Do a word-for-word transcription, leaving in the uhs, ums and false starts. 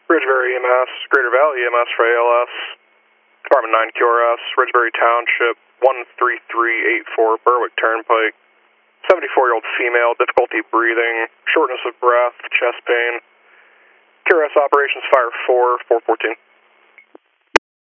Ridgebury E M S, Greater Valley E M S for A L S, Department nine Q R S, Ridgebury Township, one three three eight four, Berwick Turnpike, seventy-four-year-old female, difficulty breathing, shortness of breath, chest pain. Q R S Operations Fire four, four fourteen.